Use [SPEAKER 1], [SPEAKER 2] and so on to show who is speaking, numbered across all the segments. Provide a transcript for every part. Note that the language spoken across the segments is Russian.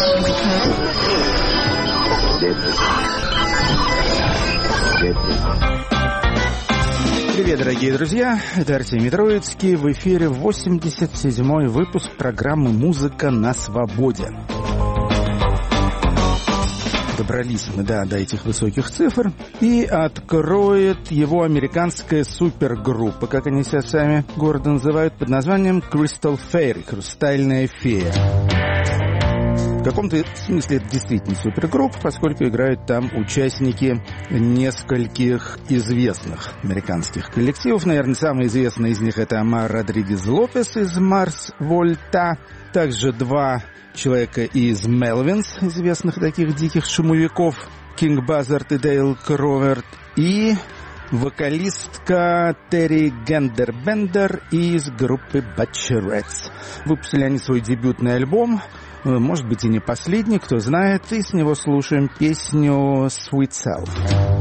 [SPEAKER 1] Привет, дорогие друзья, это Артемий Троицкий, в эфире 87-й выпуск программы «Музыка на свободе». Добрались мы, до этих высоких цифр, и откроет его американская супергруппа, как они себя сами гордо называют, под названием Crystal Fairy, «Хрустальная фея». В каком-то смысле это действительно супергруппа, поскольку играют там участники нескольких известных американских коллективов. Наверное, самый известный из них — это Амар Родригес Лопес из Марс Вольта. Также два человека из Мелвинс, известных таких диких шумовиков, Кинг Базард и Дейл Кроверт. И вокалистка Терри Гендербендер из группы Butcherettes. Выпустили они свой дебютный альбом, может быть и не последний, кто знает, и с него слушаем песню «Sweet Self».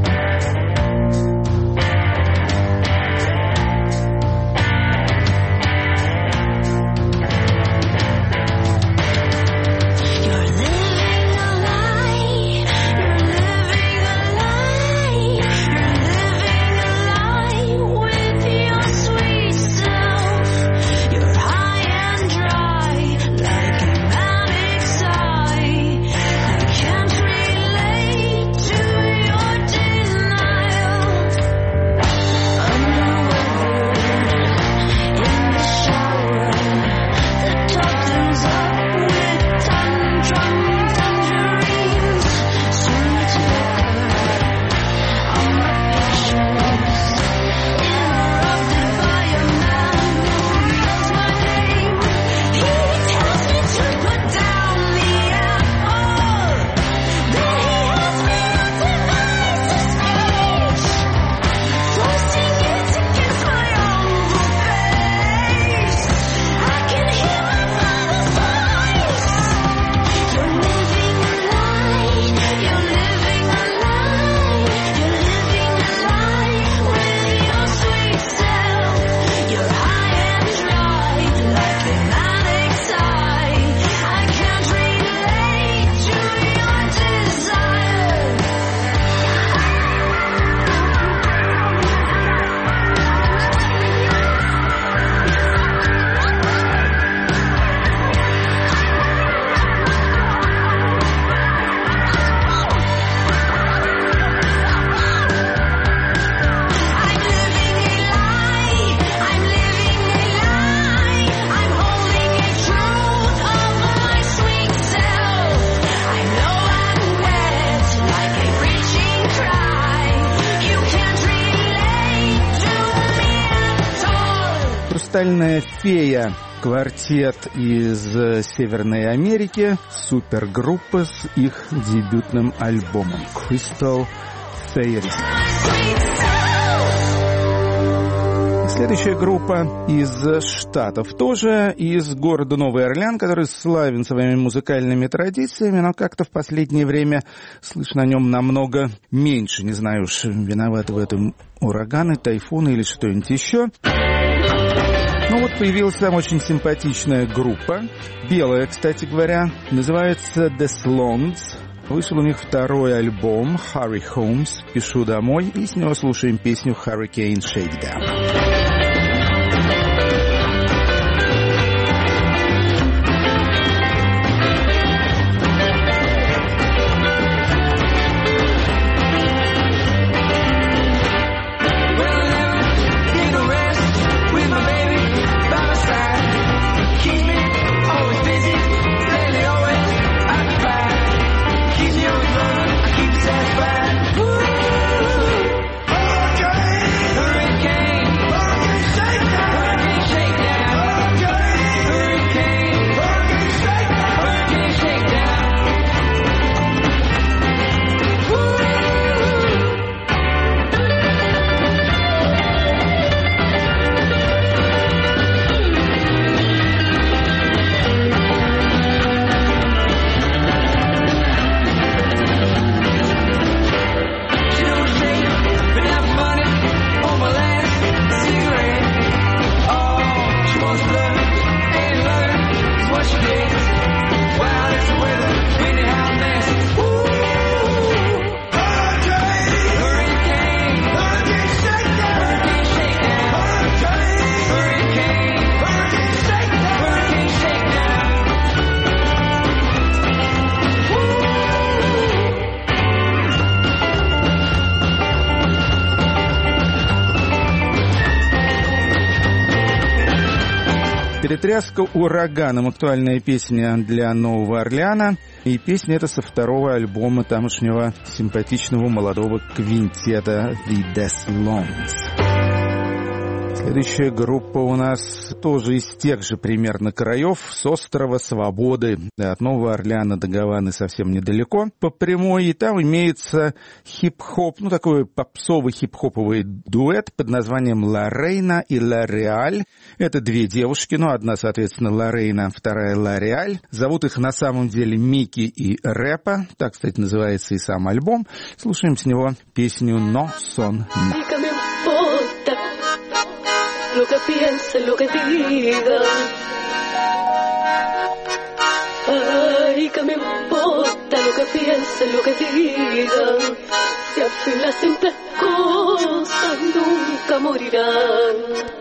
[SPEAKER 1] «Хрустальная фея», квартет из Северной Америки, супергруппа с их дебютным альбомом Crystal Fairy. Следующая группа из Штатов, тоже из города Новый Орлеан, который славен своими музыкальными традициями, но как-то в последнее время слышно о нем намного меньше. Не знаю уж, виноваты в этом ураганы, тайфуны или что-нибудь еще. Ну вот появилась там очень симпатичная группа, белая, кстати говоря, называется The Slons. Вышел у них второй альбом Hurry Home, «Спешу домой», и с него слушаем песню Hurricane Shakedown.
[SPEAKER 2] Hurricane,
[SPEAKER 1] перетряска ураганом. Актуальная песня для Нового Орлеана. И песня эта со второго альбома тамошнего симпатичного молодого квинтета The Deslongs. Следующая группа у нас тоже из тех же примерно краев, с острова Свободы. От Нового Орлеана до Гаваны совсем недалеко по прямой. И там имеется хип-хоп, такой попсовый хип-хоповый дуэт под названием Ла Рейна и Ла Реаль. Это две девушки, одна, соответственно, Ла Рейна, вторая Ла Реаль. Зовут их на самом деле Мики и Рэпа. Так, кстати, называется и сам альбом. Слушаем с него песню «No Son No».
[SPEAKER 2] Lo que piensen, lo que digan. Ay, que me importa lo que piensen, lo que digan. Si al fin las simples cosas nunca morirán.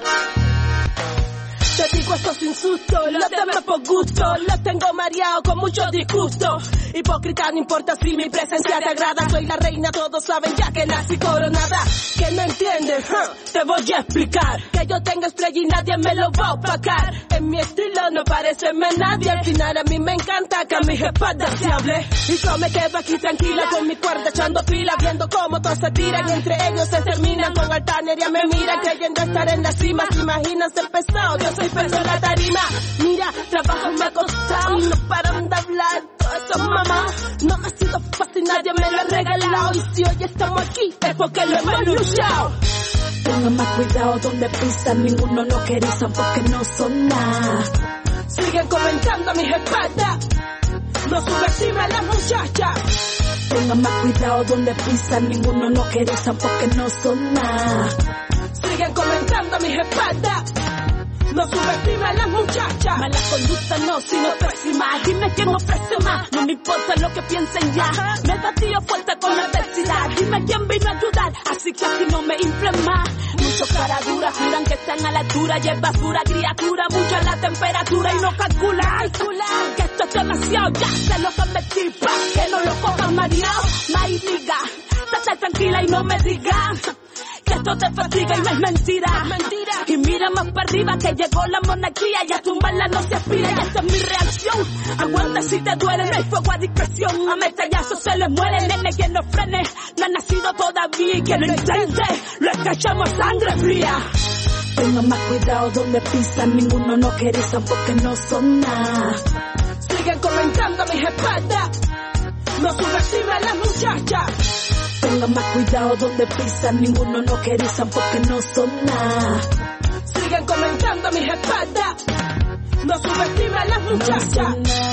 [SPEAKER 2] Te digo esto sin susto, los demás por gusto. Los tengo mareados con muchos disgustos. Hipócrita, no importa si mi presencia te agrada. Soy la reina, todos saben ya que nací coronada. Que no entienden, te voy a explicar. Que yo tengo estrella y nadie me lo va a opacar. En mi estilo no parecerme nadie. Al final a mí me encanta que a mis espaldas se hable. Y yo me quedo aquí tranquila con mi cuerda echando pila. Viendo cómo todos se tiran y entre ellos se terminan. Con altanería me miran creyendo estar en la cima. Se imaginan ser pesado, yo soy peso en la tarima. Mira, trabajo me ha costado y no paran de hablar. Todo eso mamá, no me ha sido fácil, nadie me lo ha regalado. Y si hoy estamos aquí es porque lo hemos luchado. Tengan más cuidado donde pisan, ninguno no querizan porque no son nada. Siguen comentando a mis espaldas, no subestimen a las muchachas. Tengan más cuidado donde pisan, ninguno no querizan porque no son nada. Siguen comentando a mis espaldas, no subestimen a las muchachas. Mala conducta no, sino pésima. Dime quién ofrece más, no me importa lo que piensen ya. Me he batido fuerte con la adversidad. Dime quién vino a ayudar, así que aquí no me inflen más. Muchos cara dura, juran que están a la altura. Y es basura, criatura, mucha la temperatura. Y no calculan que esto es demasiado. Ya se lo convertí, pa' que no lo cojan mareado. Maíz diga, estate tranquila y no me digan que esto te fatiga y no es mentira. Y mira más para arriba que llegó la monarquía y a tumbarla no se aspira. Y esta es mi reacción. Aguanta si te duele, no hay fuego a discreción. A metallazos se les muere, nene, quien no frene no ha nacido todavía y quien lo intente lo escachamos a sangre fría. Tengan más cuidado donde pisan, ninguno no querizan porque no son nada. Siguen comentando a mis espaldas, no subestimen a las muchachas. Tengan más cuidado donde pisan, ninguno no querizan porque no son nada. Siguen comentando a mis espaldas, no subestimen a las muchachas.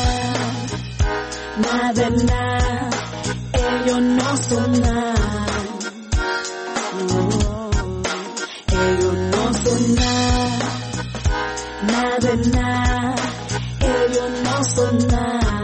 [SPEAKER 2] No nada de nada, ellos no son nada. No, ellos no son nada, nada de nada, ellos no son nada.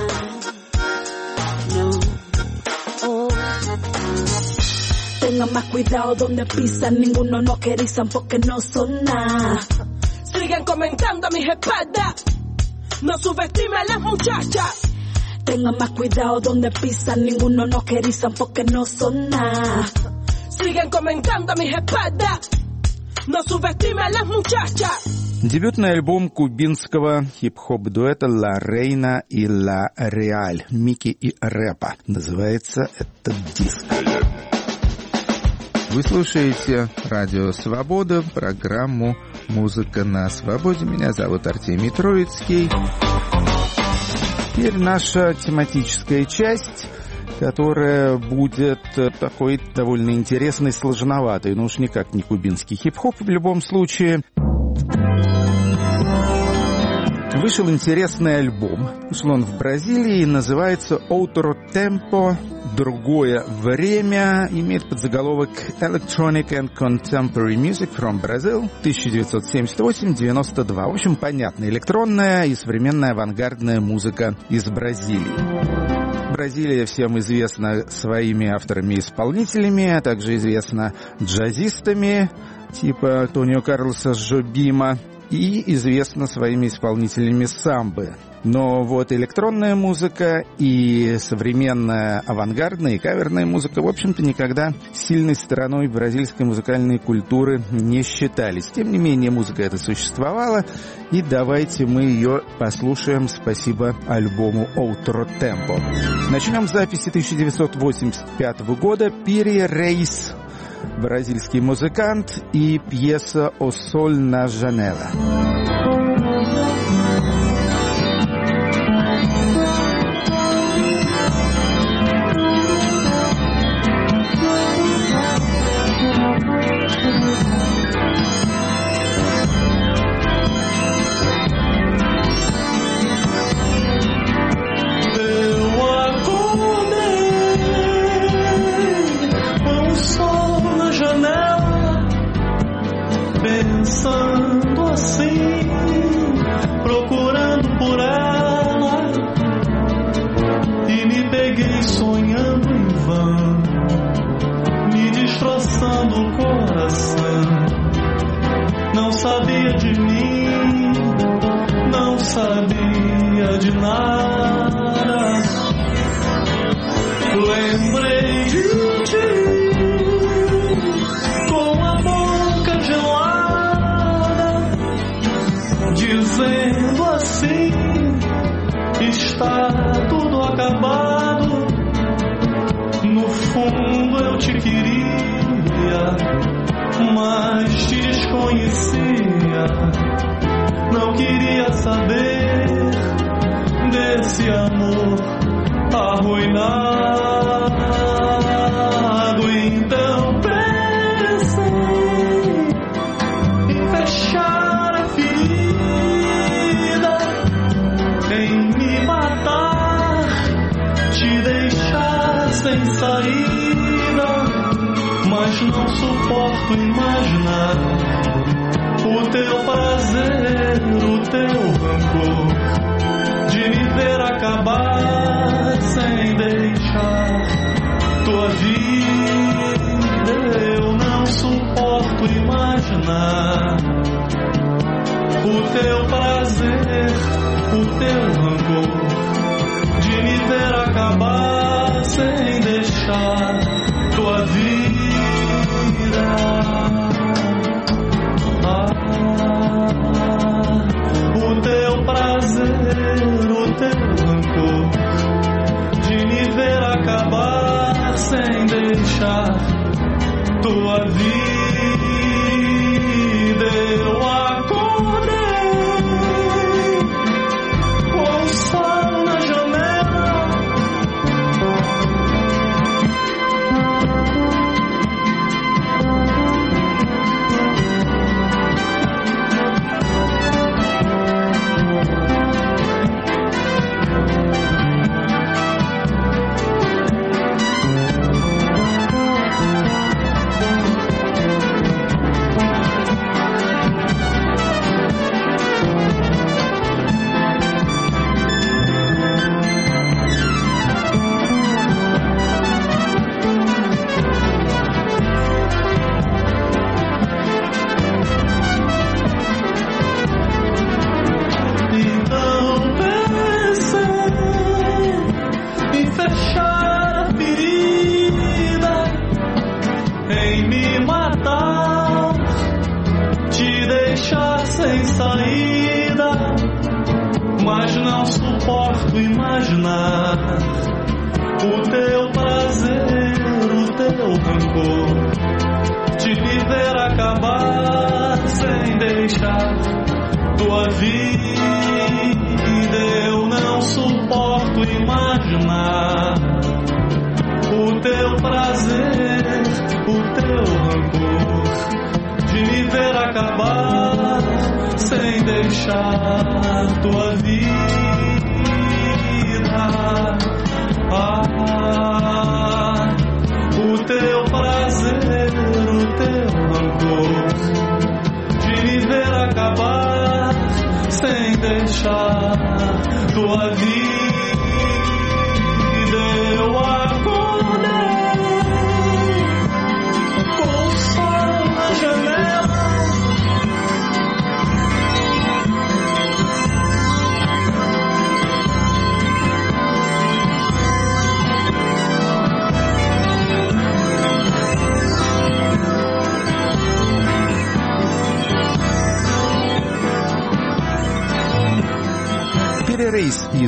[SPEAKER 2] Tengan más cuidado donde pisan, ninguno no querizan porque no son nada. Siguen comentando a mis espaldas, no subestimen a las muchachas. Tengan más cuidado donde pisan, ninguno no querizan porque no son nada. Siguen comentando a mis espaldas, no subestimen a las muchachas.
[SPEAKER 1] Дебютный альбом кубинского хип-хоп-дуэта Ла Рейна и Ла Реаль, Мики и Рэпа. Называется этот диск. Вы слушаете Радио Свобода, программу «Музыка на свободе». Меня зовут Артемий Троицкий. Теперь наша тематическая часть, которая будет такой довольно интересной, сложноватой. Ну уж никак не кубинский хип-хоп в любом случае. Вышел интересный альбом. Вышел он в Бразилии и называется «Outro Tempo», «Другое время», имеет подзаголовок «Electronic and Contemporary Music from Brazil» 1978-92. В общем, понятно, электронная и современная авангардная музыка из Бразилии. Бразилия всем известна своими авторами-исполнителями, а также известна джазистами типа Тонио Карлоса Жобима. и известна своими исполнителями самбы. Но вот электронная музыка и современная авангардная и каверная музыка, в общем-то, никогда сильной стороной бразильской музыкальной культуры не считались. Тем не менее, музыка эта существовала, и давайте мы ее послушаем. Спасибо альбому «Outro Tempo». Начнем с записи 1985 года. Пири Рейс, бразильский музыкант, и пьеса «O Sol na Janela».
[SPEAKER 3] Pensando assim, procurando por ela, e me peguei sonhando em vão, me destroçando o coração. Não sabia de mim, não sabia de nada. Lembrei de ti, com a boca gelada, dizendo assim: está tudo acabado. No fundo eu te queria, mas te desconhecia. Não queria saber desse amor arruinado. Então pensei em fechar a ferida, em me matar, te deixar sem saída. Mas não suporto imaginar o teu prazer, o teu rancor, de me ver acabar sem deixar tua vida. Eu não suporto imaginar o teu prazer, o teu rancor, de me ver acabar sem deixar tua vida. O teu prazer, o teu rancor, de me ver acabar sem deixar tua vida. Eu acordei com o sol na janela, sem saída, mas não suporto imaginar o teu prazer, o teu rancor, de me ver acabar sem deixar tua vida. Eu não suporto imaginar o teu prazer, o teu rancor, de me ver acabar sem deixar tua vida. O teu prazer, o teu rancor, de me ver acabar sem deixar tua vida. Eu acordei com o sol na janela,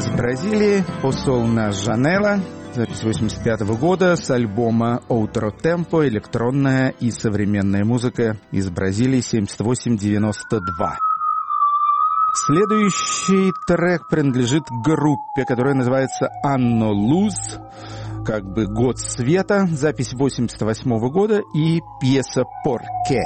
[SPEAKER 1] из Бразилии «Посол на Жанела», запись 1985 года с альбома «Outro Tempo», электронная и современная музыка из Бразилии 78-92. Следующий трек принадлежит группе, которая называется «Anno Luz», как бы «Год света», запись 88 года и пьеса «Порке».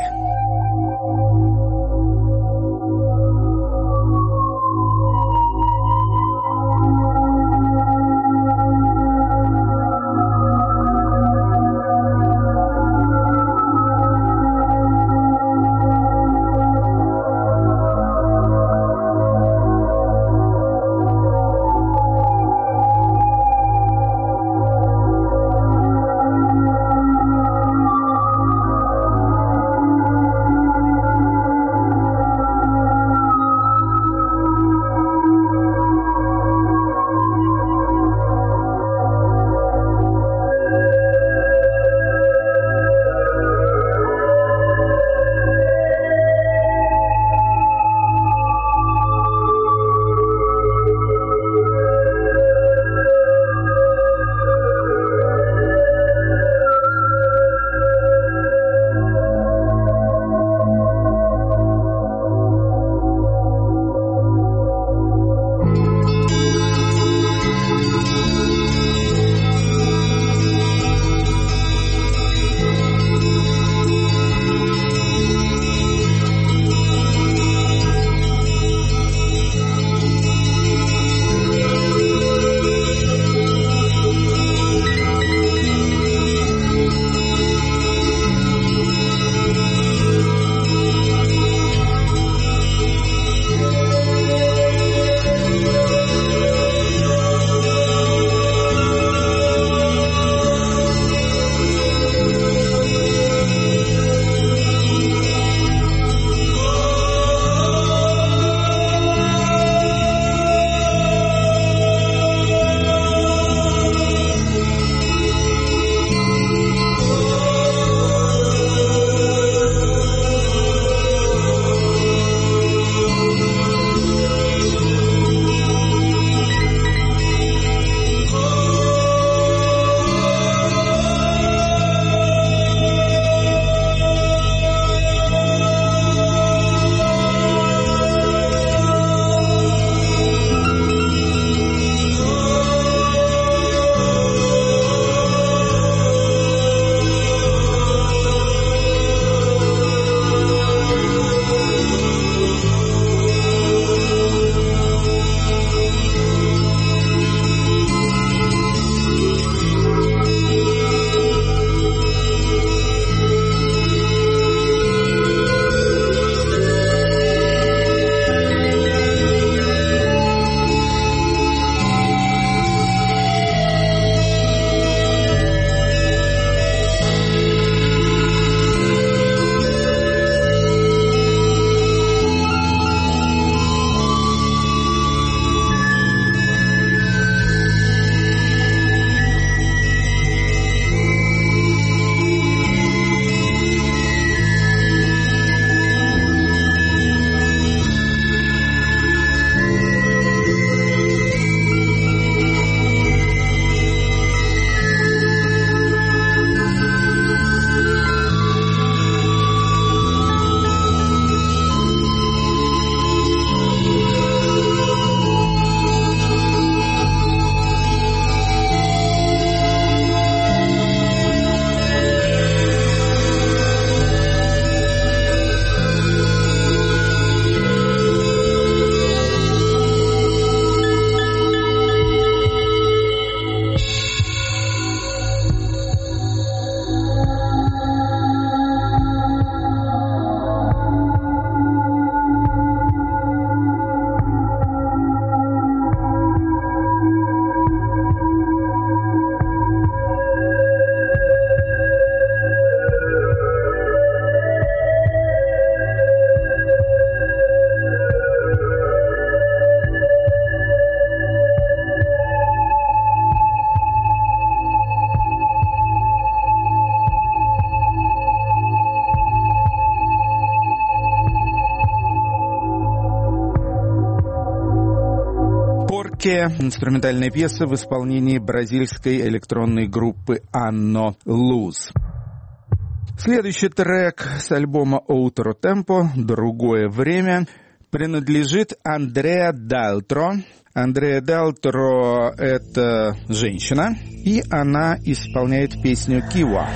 [SPEAKER 1] Андреа, инструментальная пьеса в исполнении бразильской электронной группы Anno Luz. Следующий трек с альбома Outro Tempo «Другое время» принадлежит Андреа Дальтро. Андреа Дальтро — это женщина, и она исполняет песню «Кива».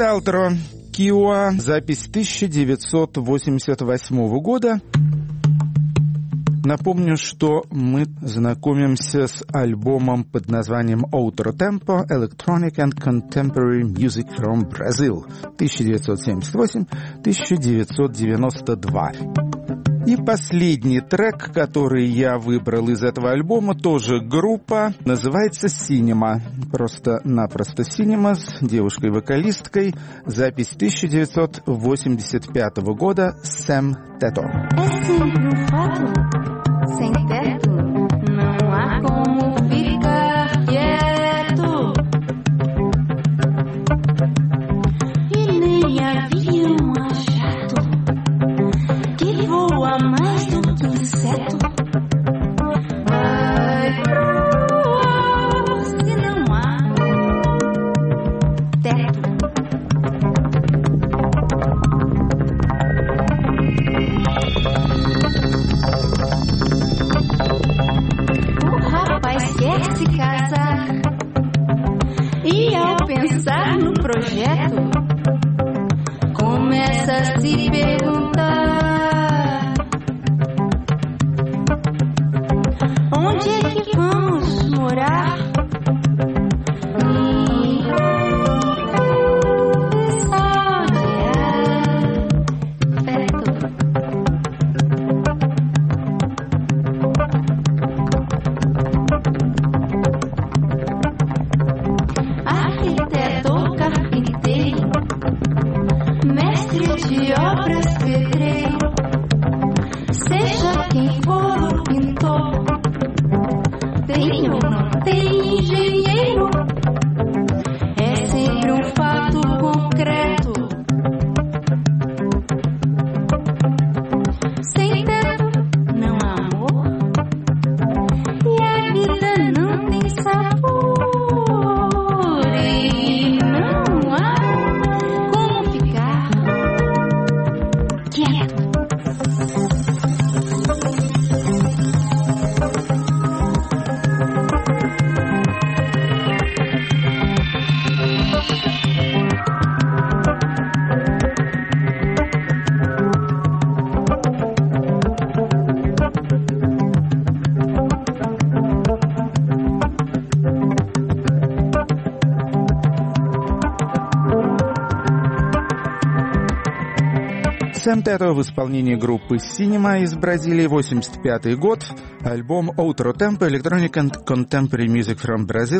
[SPEAKER 1] L'altro Kiowa, запись 1988 года. Напомню, что мы знакомимся с альбомом под названием Outro Tempo Electronic and Contemporary Music from Brazil 1978-1992. И последний трек, который я выбрал из этого альбома, тоже группа, называется Cinema. Просто-напросто Cinema с девушкой-вокалисткой. Запись 1985 года Sem Teto.
[SPEAKER 4] Sem teto, não há como ficar quieto. E nem avião a jato que voa mais do que inseto. Vai pro ar se não há teto. Quer se casar e ao pensar no projeto começa a se perguntar: onde é que vamos morar?
[SPEAKER 1] Sem Teto в исполнении группы Cinema из Бразилии, 85 год, альбом Outro Tempo Electronic and Contemporary Music from Brazil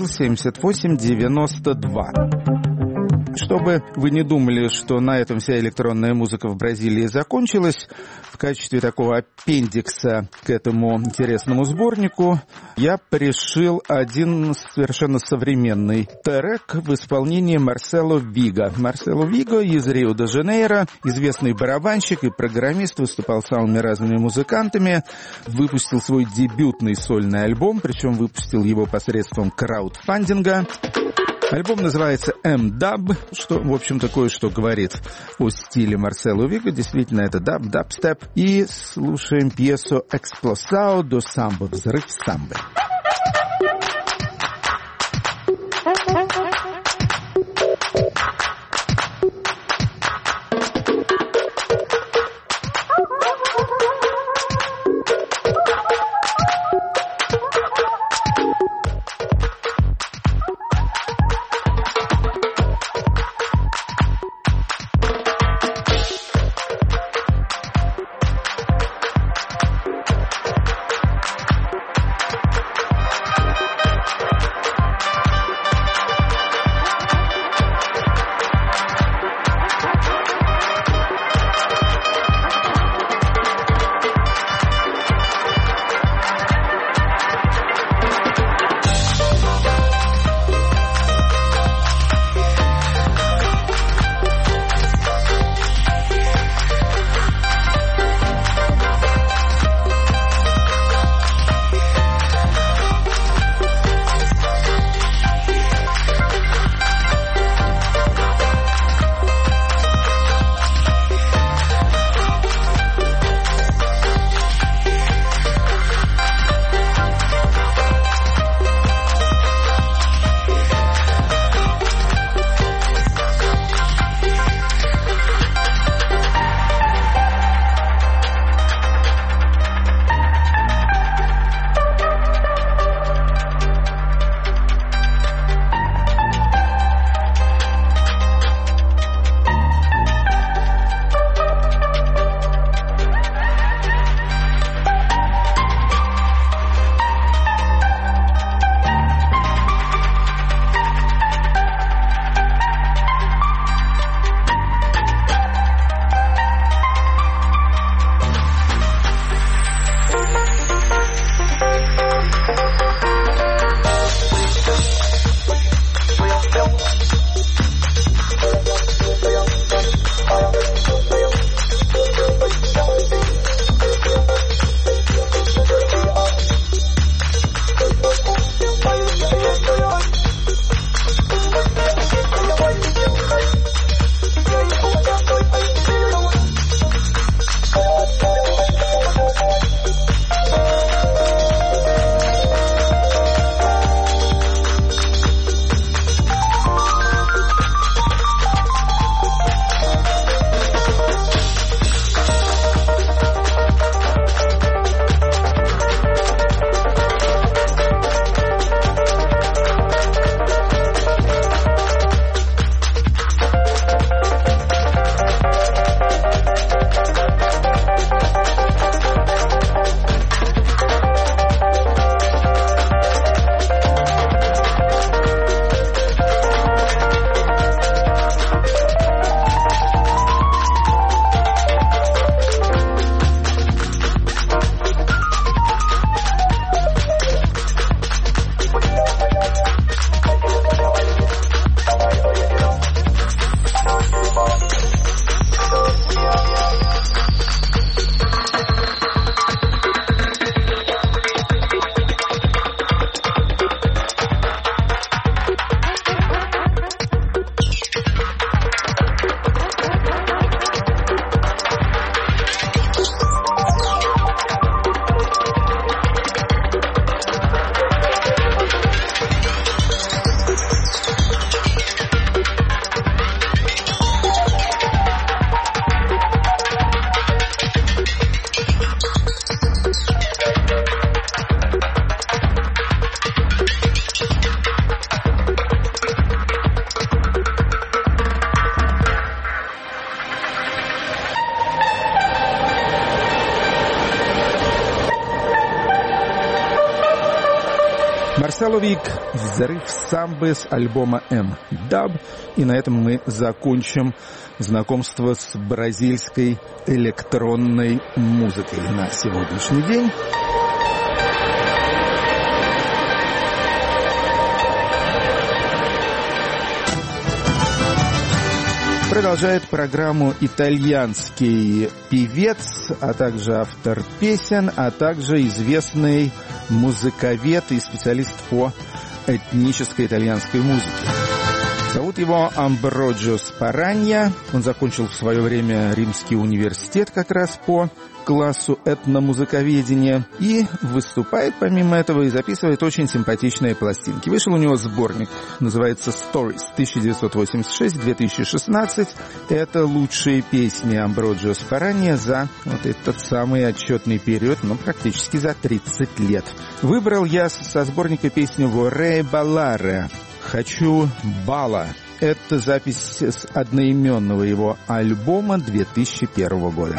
[SPEAKER 1] 78-92. Чтобы вы не думали, что на этом вся электронная музыка в Бразилии закончилась, в качестве такого аппендикса к этому интересному сборнику я пришил один совершенно современный трек в исполнении Марсело Виго. Марсело Виго из Рио-де-Жанейро, известный барабанщик и программист, выступал с самыми разными музыкантами, выпустил свой дебютный сольный альбом, причем выпустил его посредством краудфандинга. Альбом называется M-Dub, что, в общем-то, кое-что говорит о стиле Марсело Виго. Действительно, это дабстеп. И слушаем пьесу «Explosão do Samba», «Взрыв самбы». Соловик, взрыв самбы с альбома M-Dub. И на этом мы закончим знакомство с бразильской электронной музыкой на сегодняшний день. Продолжает программу итальянский певец, а также автор песен, а также известный музыковед и специалист по этнической итальянской музыке. Зовут его Амброджио Спаранья. Он закончил в свое время Римский университет как раз по классу этномузыковедения и выступает помимо этого и записывает очень симпатичные пластинки. Вышел у него сборник, называется Stories 1986-2016. Это лучшие песни Амброджио Спаранья за вот этот самый отчетный период, практически за 30 лет. Выбрал я со сборника песню «Vorrei ballare» «Хочу бала». Это запись с одноименного его альбома 2001 года.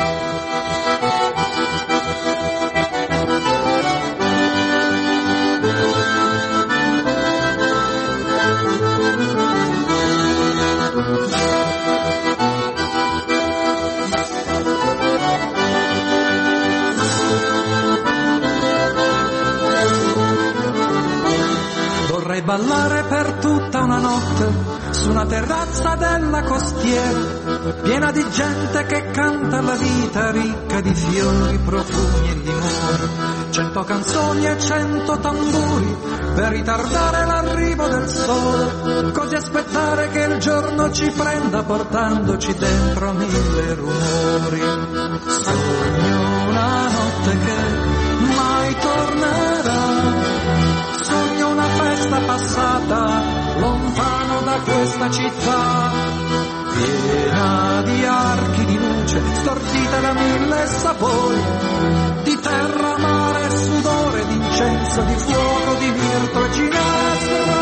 [SPEAKER 5] Vorrei ballare per tutta una notte su una terrazza della costiera, piena di gente che canta la vita, ricca di fiori, profumi e limoni. 100 canzoni e 100 tamburi per ritardare l'arrivo del sole, così aspettare che il giorno ci prenda portandoci dentro 1000 rumori. Sogno una notte che mai tornerà, sogno una festa passata lontano da questa città, piena di archi di luce, stordita da 1000 sapori, di terra, mare, sudore, di incenso, di fuoco, di mirto e ginestra.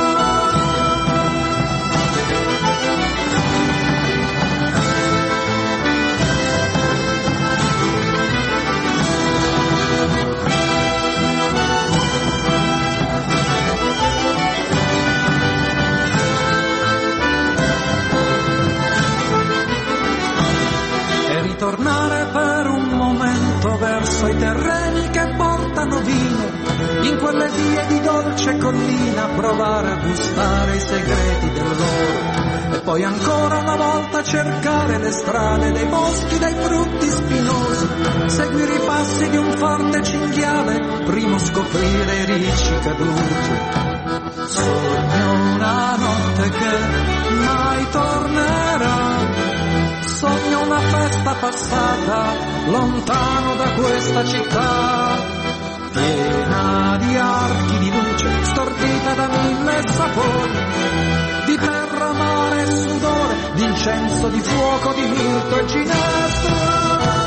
[SPEAKER 5] Tornare per un momento verso i terreni che portano vino, in quelle vie di dolce collina, provare a gustare i segreti dell'oro, e poi ancora una volta cercare le strade dei boschi, dei frutti spinosi, seguire i passi di un forte cinghiale, prima scoprire i ricci caduti. Sogno una notte che mai tornerà, sogno una festa passata lontano da questa città, piena di archi di luce, stordita da 1000 sapori, di terra, mare e sudore, di incenso, di fuoco, di mirto e ginestra.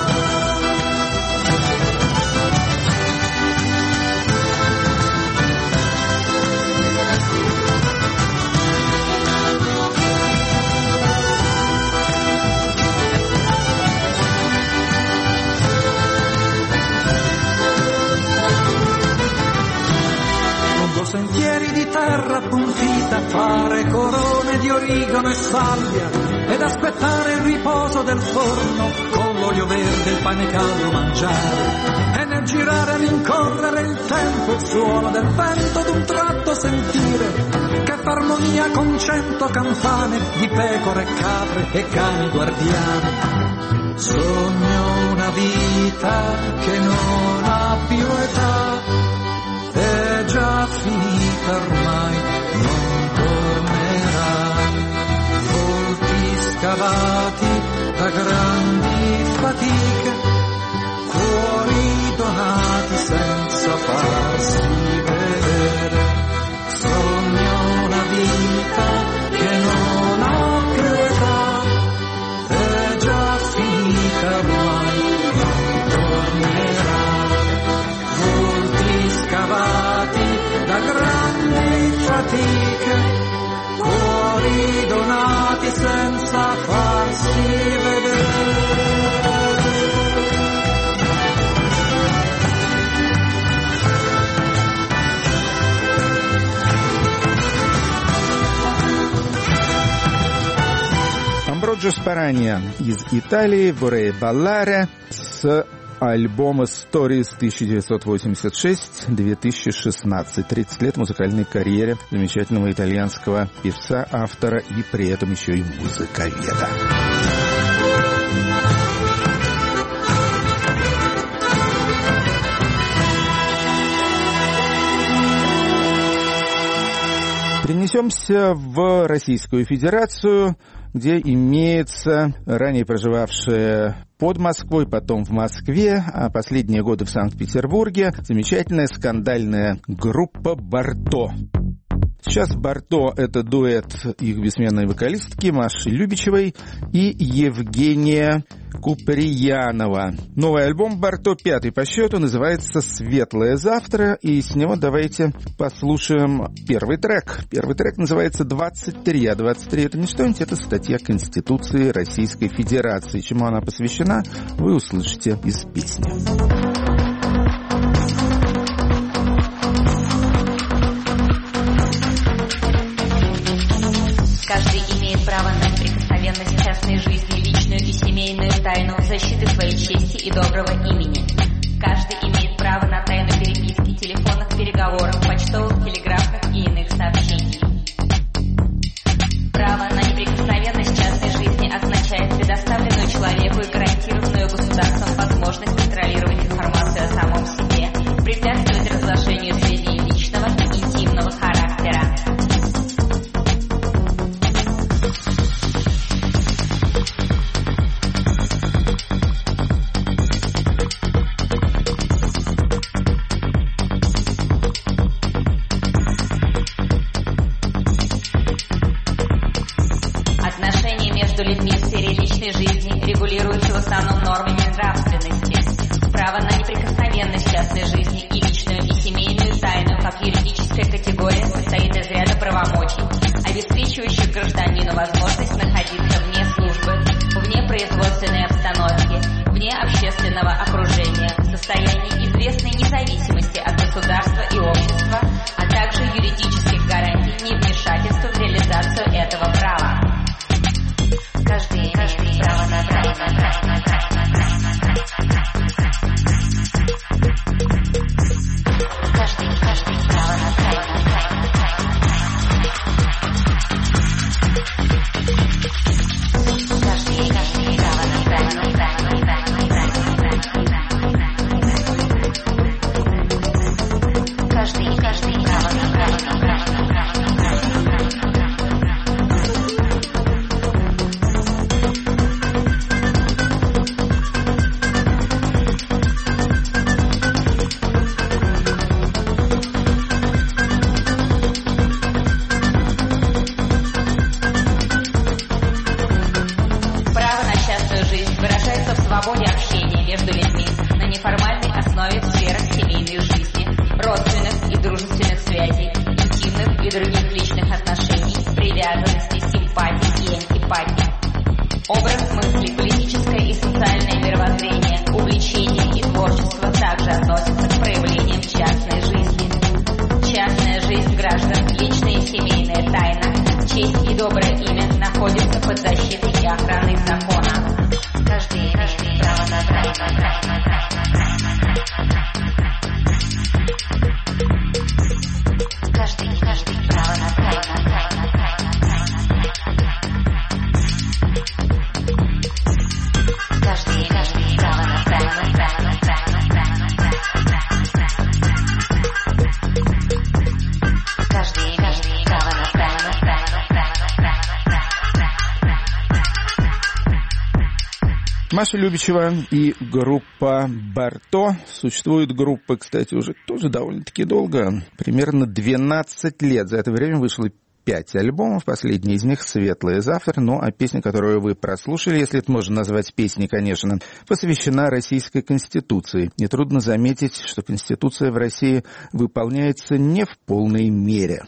[SPEAKER 5] Sentieri di terra appuntita, fare corone di origano e salvia, ed aspettare il riposo del forno, con l'olio verde e il pane caldo mangiare, e nel girare rincorrere il tempo, il suono del vento d'un tratto sentire, che fa armonia con 100 campane di pecore, capre e cani guardiani. Sogno una vita che non ha più età, è già finita ormai, non tornerà. Volti scavati da grandi fatiche, cuori donati senza farsi vedere. Sogno una vita che non ha più età, è già finita ormai, non tornerà. Scavati da grandi fatiche, cuori donati senza farsi vedere.
[SPEAKER 1] Серджо Спаранья из Италии, Vorrei ballare с альбома Stories 1986-2016. 30 лет музыкальной карьере замечательного итальянского певца, автора и при этом еще и музыковеда. Перенесемся в Российскую Федерацию, где имеется ранее проживавшая под Москвой, потом в Москве, а последние годы в Санкт-Петербурге замечательная скандальная группа «Барто». Сейчас «Барто» — это дуэт их бессменной вокалистки Маши Любичевой и Евгения Куприянова. Новый альбом «Барто», 5-й по счету, называется «Светлое завтра», и с него давайте послушаем первый трек. Первый трек называется «23», а 23 — это не что-нибудь, это статья Конституции Российской Федерации. Чему она посвящена, вы услышите из песни.
[SPEAKER 6] Каждый имеет право на неприкосновенность частной жизни, личную и семейную тайну, защиты своей чести и доброго имени. Каждый имеет право на тайну переписки, телефонных переговоров, почтовых, телеграфных и иных сообщений. Право на неприкосновенность частной жизни означает предоставленную человеку и гарантированную государством возможность контролировать информацию о самом себе, препятствовать разглашению сведений личного и интимного характера. Людьми в сфере личной жизни регулируются в основном нормами нравственности. Право на неприкосновенность частной жизни и личную и семейную тайну как юридическая категория состоит из ряда правомочий, обеспечивающих гражданину возможность находиться вне службы, вне производственной обстановки, вне общественного окружения, в состоянии известной независимости от государства и общества, а также юридических гарантий невмешательства в реализацию этого права. Каждый имеет право на
[SPEAKER 1] Маша Любичева и группа «Барто». Существует группа, кстати, уже тоже довольно-таки долго, примерно 12 лет. За это время вышло 5 альбомов, последний из них «Светлое завтра». Ну, а песня, которую вы прослушали, если это можно назвать песней, конечно, посвящена Российской Конституции. Нетрудно заметить, что Конституция в России выполняется не в полной мере.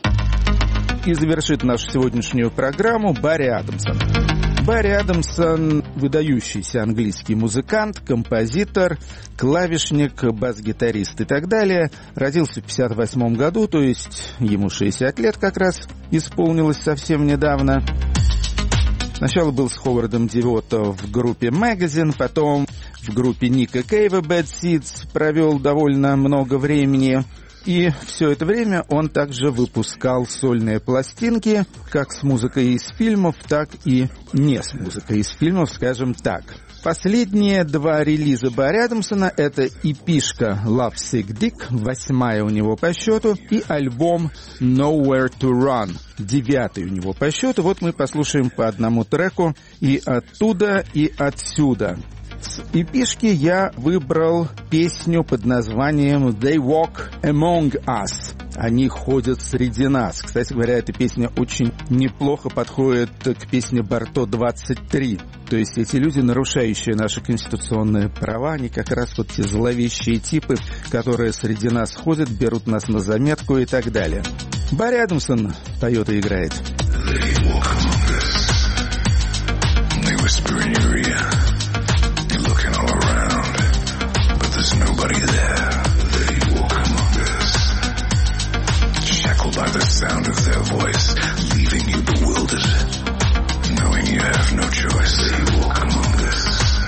[SPEAKER 1] И завершит нашу сегодняшнюю программу Барри Адамсон. Барри Адамсон – выдающийся английский музыкант, композитор, клавишник, бас-гитарист и так далее. Родился в 1958 году, то есть ему 60 лет как раз исполнилось совсем недавно. Сначала был с Ховардом Девотто в группе Magazine, потом в группе Ника Кейва Bad Seeds провел довольно много времени. И все это время он также выпускал сольные пластинки, как с музыкой из фильмов, так и не с музыкой из фильмов, скажем так. Последние два релиза Барри Адамсона — это EP-шка Love Sick Dick, 8-я у него по счету, и альбом Nowhere to Run, 9-й у него по счету. Вот мы послушаем по одному треку и оттуда, и отсюда. С EP-шки я выбрал песню под названием «They Walk Among Us». Они ходят среди нас. Кстати говоря, эта песня очень неплохо подходит к песне Барто-23. То есть эти люди, нарушающие наши конституционные права, они как раз вот те зловещие типы, которые среди нас ходят, берут нас на заметку и так далее. Барри Адамсон поет и играет.
[SPEAKER 7] They walk among us. They whisper in your ear. You're looking all around, but there's nobody there. They walk among us. Shackled by the sound of their voice, leaving you bewildered, knowing you have no choice. They walk among us.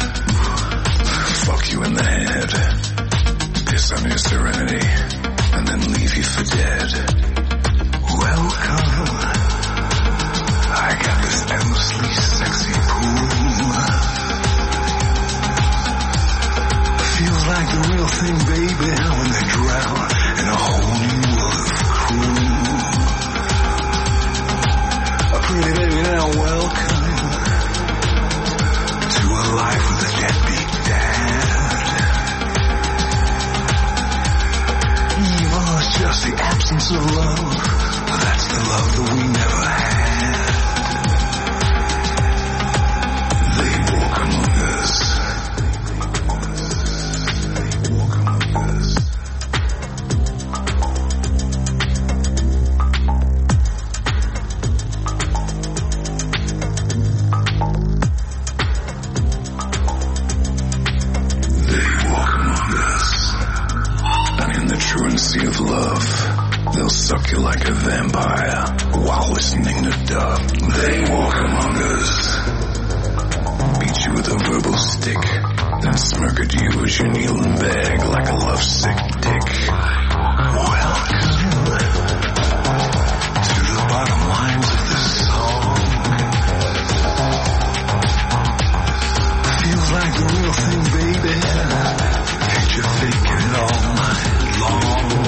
[SPEAKER 7] Fuck you in the head, piss on your serenity, and then leave you for dead. Welcome. I got this endlessly sexy pool. Feels like the real thing, baby, when they drown in a whole new world of cool. Pretty baby, now welcome to a life with a deadbeat dad. Evil is just the absence of love. That's the love that we never had. They walk among us. They walk among us. They walk among us. And in the truancy of love, they'll suck you like a vampire while listening to dub. They walk among us, beat you with a verbal stick, then smirk at you as you kneel and beg like a lovesick dick. Welcome to the bottom lines of this song. Feels like the real thing, baby. Ain't you faking it all night long?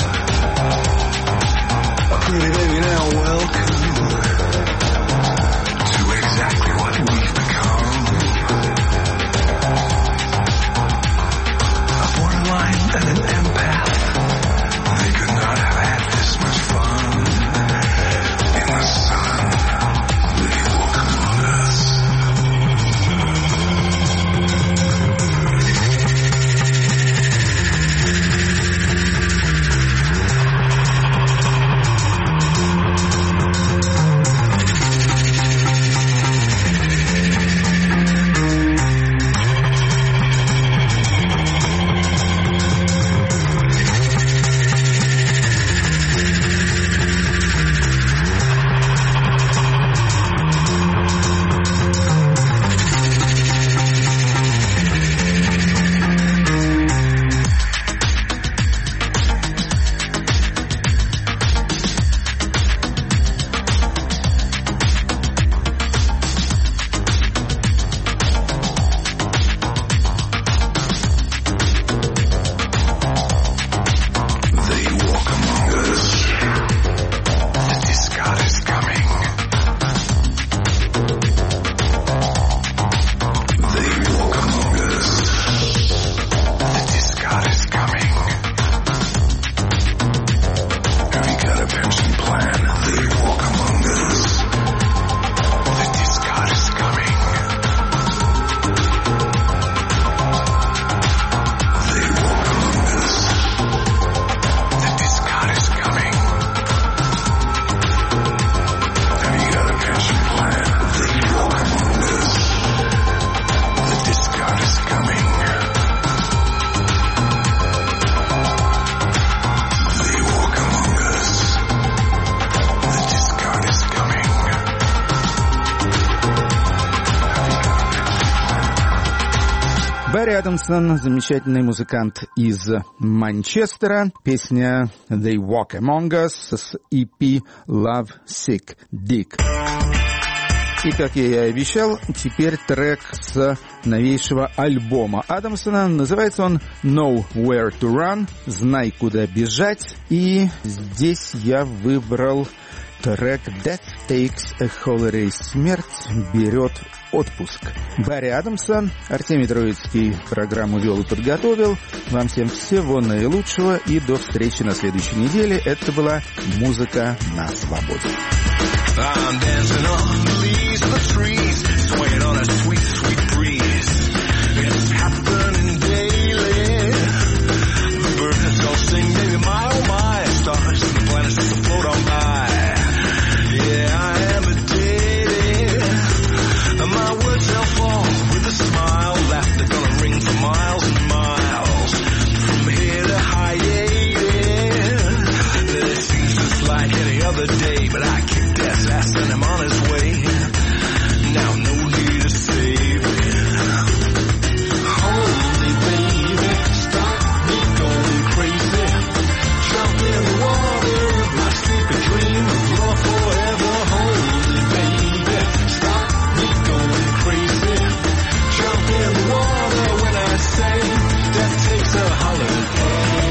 [SPEAKER 7] Pretty baby, now welcome to exactly what we've become. A borderline and an
[SPEAKER 1] Адамсон, замечательный музыкант из Манчестера. Песня «They Walk Among Us» с EP «Love Sick Dick». И, как я и обещал, теперь трек с новейшего альбома Адамсона. Называется он «Know Where to Run», «Знай, куда бежать». И здесь я выбрал трек «Death Takes a Holiday», «Смерть берет отпуск». Барри Адамсон, Артемий Троицкий программу вел и подготовил. Вам всем всего наилучшего и до встречи на следующей неделе. Это была «Музыка на свободе».
[SPEAKER 7] I'm dancing on the leaves of the trees, swaying on a sweet, sweet breeze. It's happening daily. The birds all sing, baby, my oh my. Stars and the planets just float on by. Yeah, I am addicted. My words they'll fall with a smile. Laughter gonna ring for miles and miles. From here to hiatus. It seems just like any other day, but I kicked ass and I'm on his way. Now no need to save it. Holy baby, stop me going crazy. Jump in the water of my sleeping dream of love forever. Holy baby, stop me going crazy. Jump in the water when I say death takes a holiday.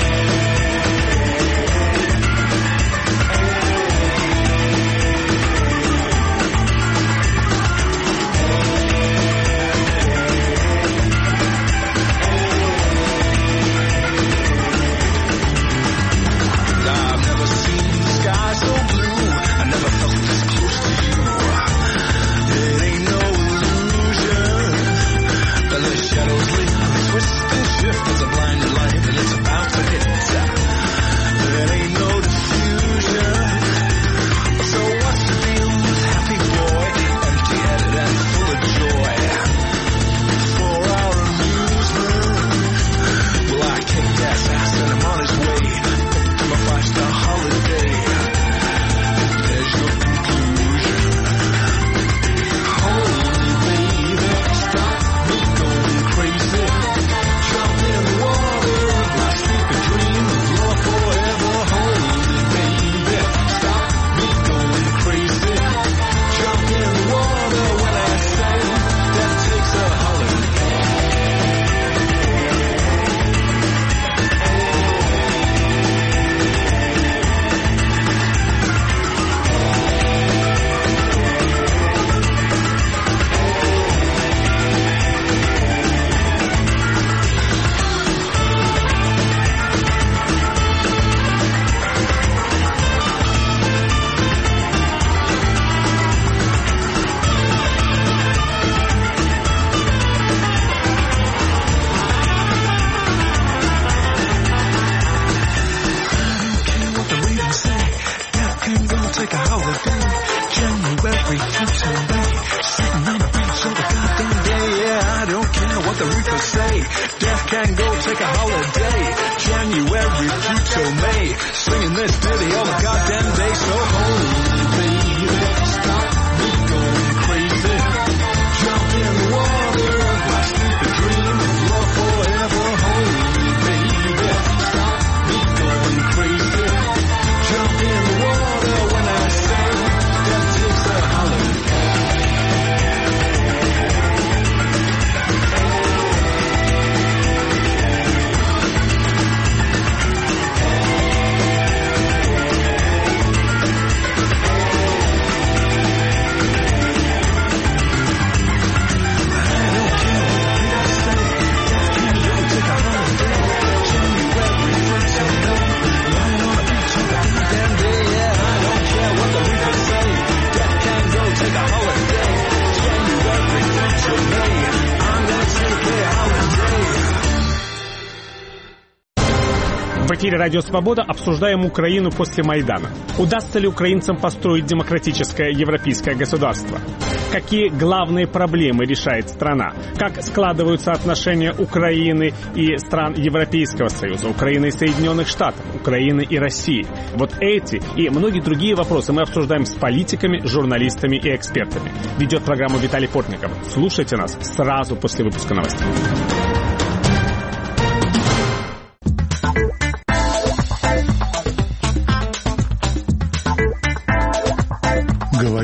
[SPEAKER 8] В эфире «Радио Свобода» обсуждаем Украину после Майдана. Удастся ли украинцам построить демократическое европейское государство? Какие главные проблемы решает страна? Как складываются отношения Украины и стран Европейского Союза, Украины и Соединенных Штатов, Украины и России? Вот эти и многие другие вопросы мы обсуждаем с политиками, журналистами и экспертами. Ведет программу Виталий Портников. Слушайте нас сразу после выпуска новостей.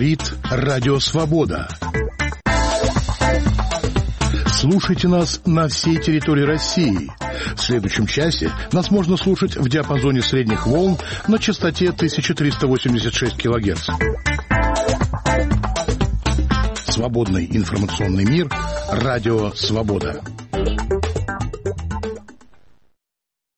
[SPEAKER 9] Говорит Радио Свобода. Слушайте нас на всей территории России. В следующем часе нас можно слушать в диапазоне средних волн на частоте 1386 кГц. Свободный информационный мир. Радио Свобода.